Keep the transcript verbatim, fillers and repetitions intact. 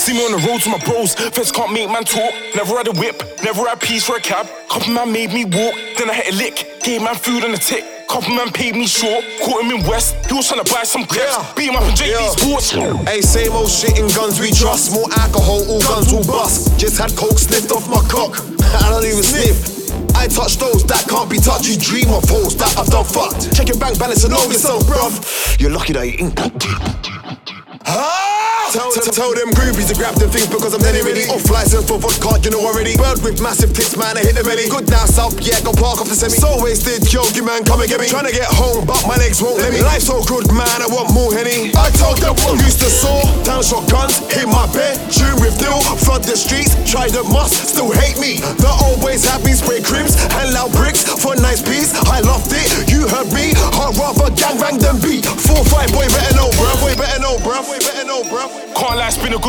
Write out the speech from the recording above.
See me on the road to my bros, feds can't make man talk. Never had a whip, never had peas for a cab. Couple man made me walk, then I hit a lick. Gave man food on the tick. Couple man paid me short, caught him in West. He was trying to buy some crepes, yeah. Beat him up and J D Sports. Hey, same old shit in guns we trust. More alcohol, all guns will bust. Just had coke sniffed off my cock. I don't even sniff. I touch those that can't be touched. You dream of hoes that I've done fucked. Check your bank balance and know yourself, bruv. You're lucky that you ain't that deep. Tell, tell, tell them groupies to grab them things because I'm dead already. Off license for vodka, you know already. Bird with massive tits, man, I hit the belly. Good now, south, yeah, go park off the semi. So wasted, yo, you man, come and get me. Tryna get home, but my legs won't let me. Life's so good, man, I want more Henny. I told them what used to saw, down shotguns, hit my bed, tune with Dill, flood the streets, try the must, still hate me. The old ways have me spray crims, hand loud bricks for a nice piece. I loved it, you heard me, I'd rather gangbang than beat. Four five, boy, better know, bruv, boy, better know, bruv, boy, better know, bruv. Can't lie, it's been a good